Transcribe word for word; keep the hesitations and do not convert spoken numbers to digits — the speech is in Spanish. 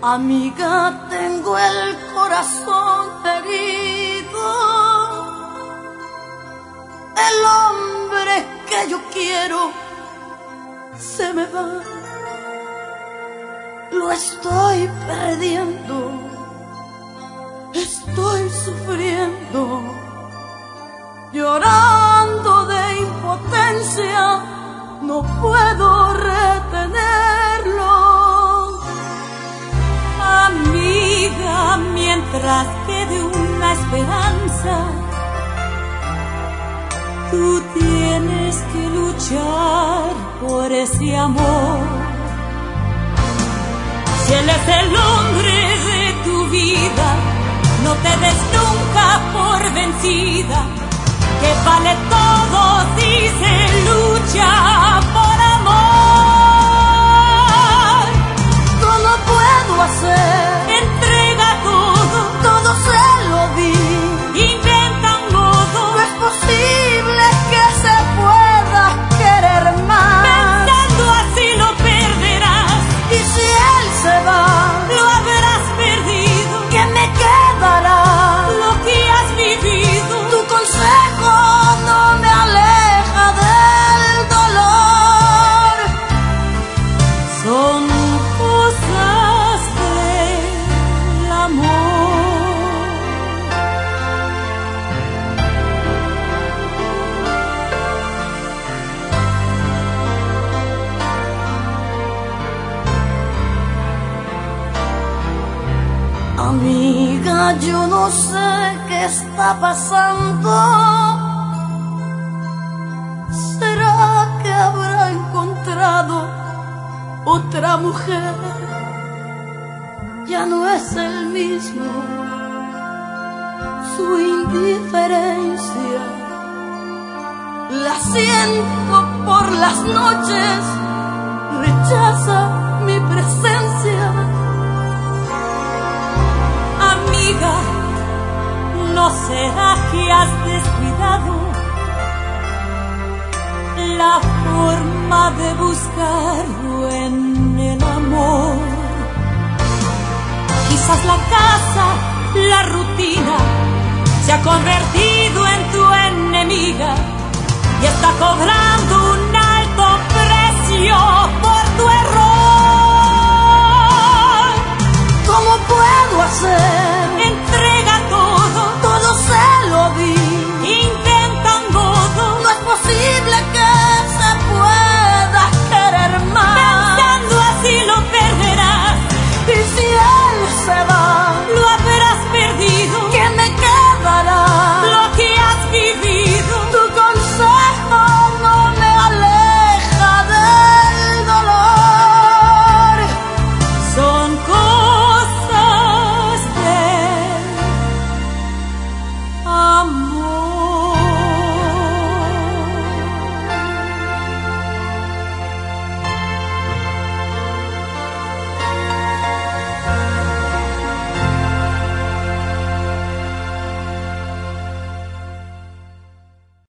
Amiga, tengo el corazón herido. El hombre que yo quiero se me va. Lo estoy perdiendo. Estoy sufriendo, llorando de impotencia. No puedo retenerlo. Amiga, mientras quede una esperanza, tú tienes que luchar por ese amor. Si él es el hombre de tu vida, no te des nunca por vencida, que vale todo si se lucha por amor. ¿Cómo puedo hacer? Entrega todo, Todo se lo di. inventa un modo. No es posible que se pueda querer más. Pensando así lo perderás, Y si él se va, lo habrás perdido. ¿qué me quedará? Lo que has vivido, Tu consejo no me aleja del dolor. son cosas del amor. Amiga, yo no sé qué está pasando. ¿Será que habrá encontrado otra mujer? Ya no es el mismo. Su indiferencia la siento por las noches. Rechaza mi presencia. Amiga, ¿no será que has descuidado la forma de buscarlo en el amor? Quizás la casa, la rutina, se ha convertido en tu enemiga y está cobrando